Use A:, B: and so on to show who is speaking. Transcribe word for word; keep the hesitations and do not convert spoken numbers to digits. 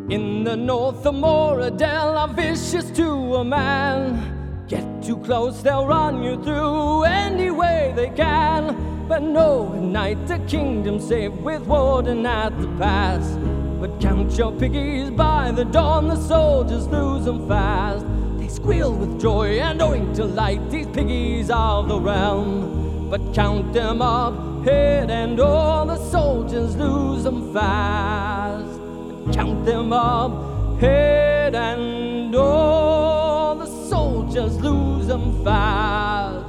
A: In the north of Moradell are vicious to a man. Get too close, they'll run you through any way they can. But no, at night the kingdom's safe with Warden at the pass. But count your piggies, by the dawn the soldiers lose them fast. They squeal with joy and owing to light, these piggies are the realm. But count them up, head and all, the soldiers lose them fast. Count them up, head and all, the soldiers lose them fast.